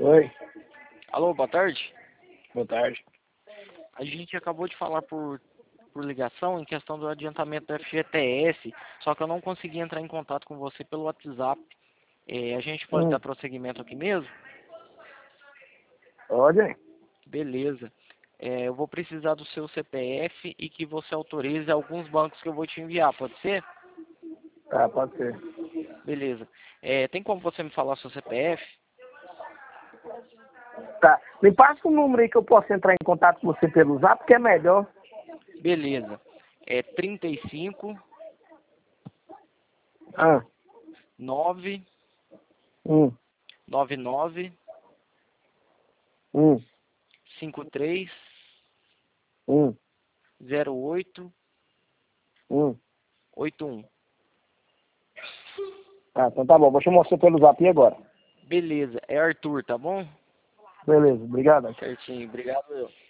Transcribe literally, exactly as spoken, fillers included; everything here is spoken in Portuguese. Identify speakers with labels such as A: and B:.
A: Oi,
B: Alô, boa tarde.
A: boa tarde.
B: A gente acabou de falar por, por ligação em questão do adiantamento do F G T S, só que eu não consegui entrar em contato com você pelo WhatsApp. É, a gente pode
A: Hum,
B: dar prosseguimento aqui mesmo?
A: Pode?
B: Beleza. É, eu vou precisar do seu C P F e que você autorize alguns bancos que eu vou te enviar, pode ser?
A: Tá, pode ser.
B: Beleza. É, tem como você me falar seu C P F?
A: Tá, me passa o número aí que eu posso entrar em contato com você pelo Zap, que é melhor.
B: Beleza. É trinta e cinco,
A: Ah,
B: nove,
A: hum,
B: nove nove,
A: hum,
B: cinco três,
A: hum,
B: zero oito,
A: hum.
B: oito um.
A: Ah, então tá bom, vou chamar você pelo Zap e agora.
B: Beleza. É Arthur, tá bom?
A: Beleza, obrigado.
B: Certinho. Obrigado, eu.